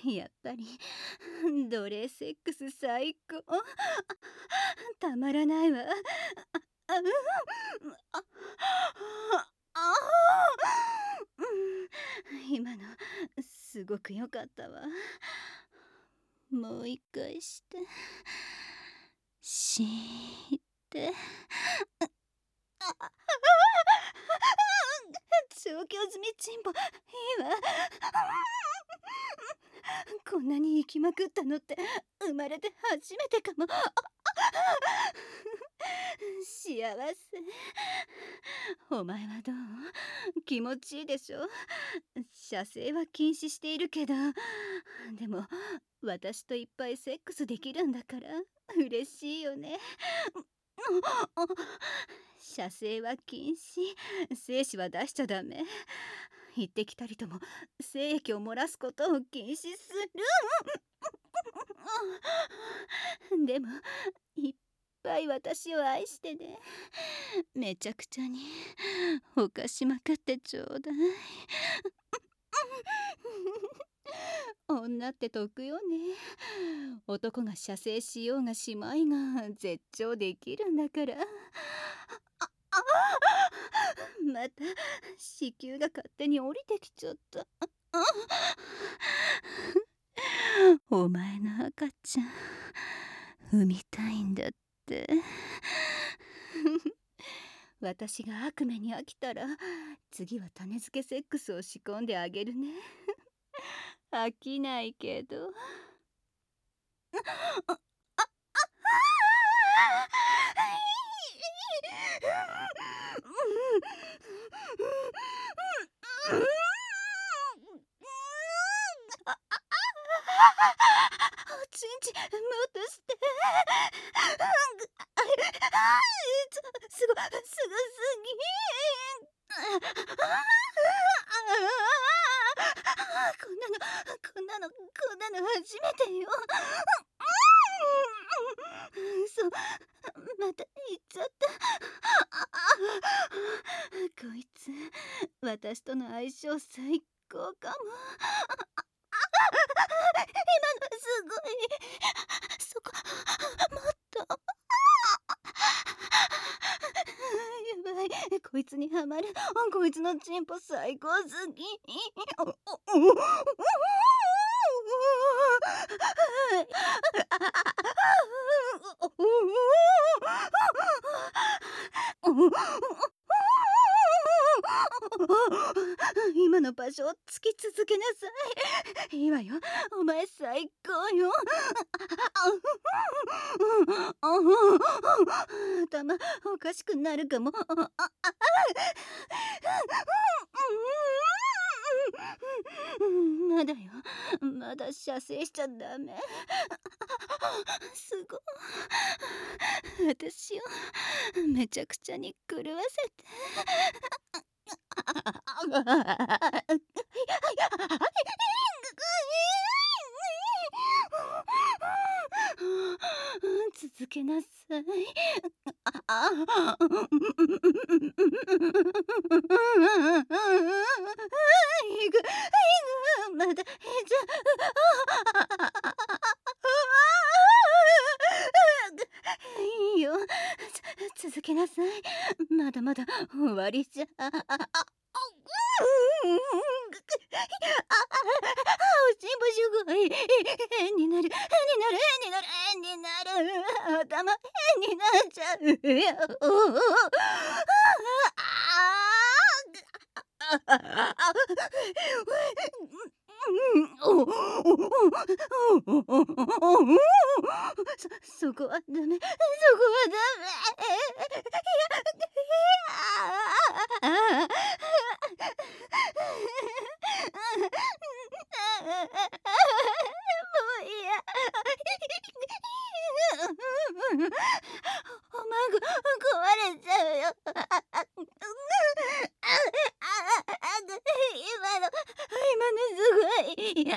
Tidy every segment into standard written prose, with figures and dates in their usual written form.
やっぱり奴隷セックス最高。たまらないわ。あああ今のすごく良かったわ。もう一回して、して調教済みチンポいいわ。こんなに行きまくったのって生まれて初めてかも。幸せ。お前はどう？気持ちいいでしょ？射精は禁止しているけど、でも私といっぱいセックスできるんだから嬉しいよね。射精は禁止、精子は出しちゃダメ。行ってきたりとも精液を漏らすことを禁止する。でもいっぱい私を愛してね。めちゃくちゃに犯しまくってちょうだい。女って得よね。男が射精しようがしまいが絶頂できるんだから。また子宮が勝手に降りてきちゃった。お前の赤ちゃん産みたいんだって。私が悪夢に飽きたら次は種付けセックスを仕込んであげるね。飽きないけど。おちんちもっとして。すごすぎ。こんなの初めてよ。嘘、また言っちゃった。こいつ私との相性最高かも。今のすごい。そこもっと。やばい、こいつにハマる。こいつのチンポ最高すぎ。今の場所を突き続けなさい。いいわよ、お前最高よ。頭おかしくなるかも。まだよ、まだ射精しちゃダメ。すごい。私をめちゃくちゃに狂わせて。続けなさい。まだいいよ、続けなさい。まだまだ終わりじゃ。おしんぼすごい。変になる、変になる。頭変になっちゃうよ。そこはダメ、そこはダメ。もういや。おまんこ壊れちゃうよ。今のすごい。いや。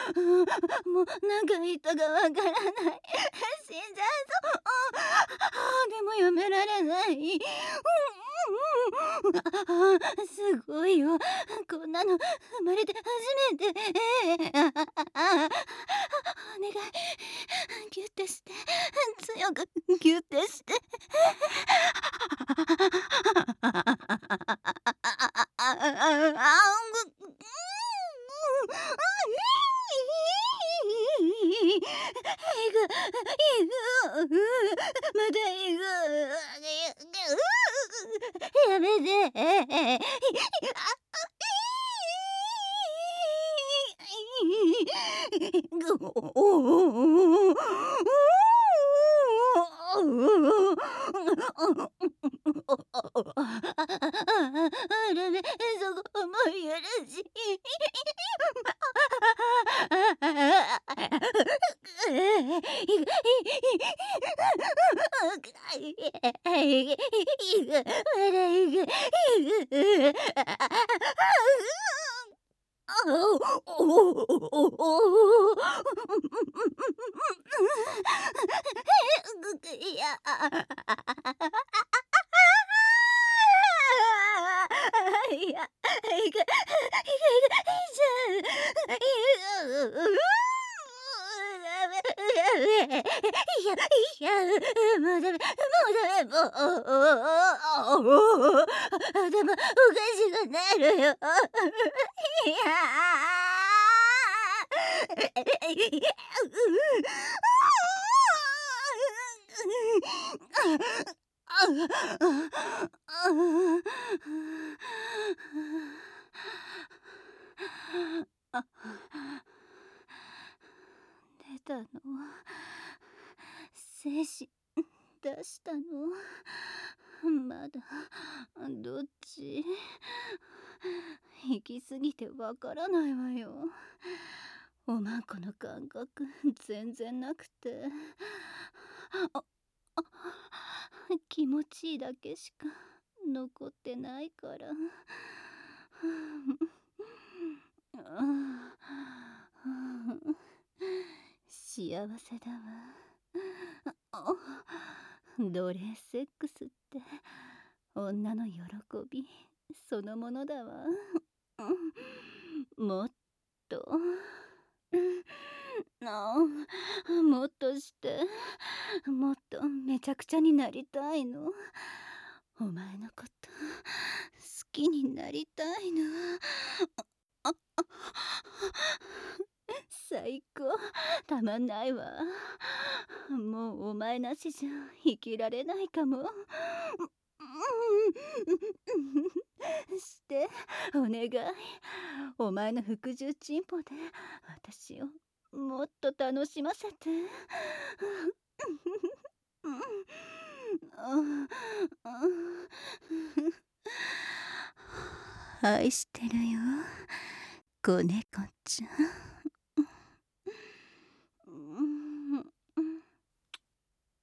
もう何回言ったかわからない。死んじゃいそう。でもやめられない。すごいよ。こんなの生まれて初めて。お願い、ギュッてして、強くギュッてして。まだ行く。やめて。ダメ、そこも許し。いや。いや、いく、じゃダメ。いや、もうダメ、頭おかしくなるよ。いや。出たの？精子出したの？まだどっち？行き過ぎてわからないわよ。おまんこの感覚全然なくて、ああ気持ちいいだけしか残ってないから。幸せだわ。奴隷セックスって女の喜びそのものだわ。もっともっとしてもっとめちゃくちゃになりたいの。お前のこと好きになりたいの。最高、たまんないわ。もうお前なしじゃ生きられないかも。してお願い。お前の服従チンポで私をもっと楽しませて。愛してるよ、子猫ちゃん。